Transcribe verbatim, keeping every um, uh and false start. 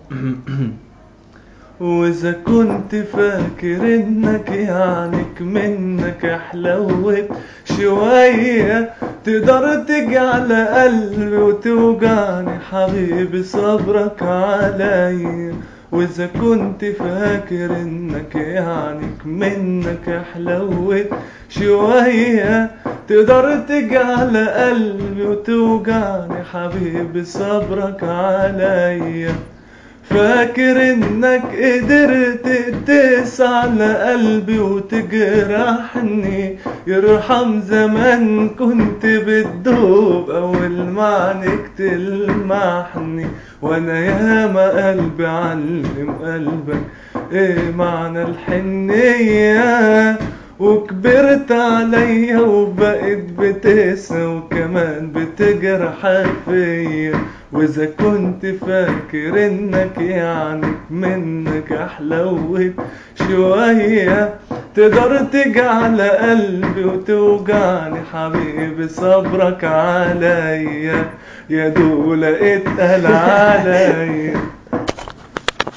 وإذا كنت فاكر إنك يعنيك منك حلوت شوية تقدر تجي على قلبي وتوجعني حبيبي صبرك عليا. وإذا كنت فاكر إنك يعنيك منك حلوت شوية تقدر تجي على قلبي وتوجعني حبيبي صبرك عليا. فاكر انك قدرت تقسى على قلبي وتجرحني، يرحم زمان كنت بتدوب اول ما عنك تلمحني. وانا ياما قلبي علم قلبك ايه معنى الحنية، وكبرت عليا وبقيت بتقسى وكمان بتجرح فيا. واذا كنت فاكر انك يعنيك منك حلوت شوية تقدر تيجي على قلبي وتوجعني حبيبي صبرك عليا. يا دول اتقل عليا.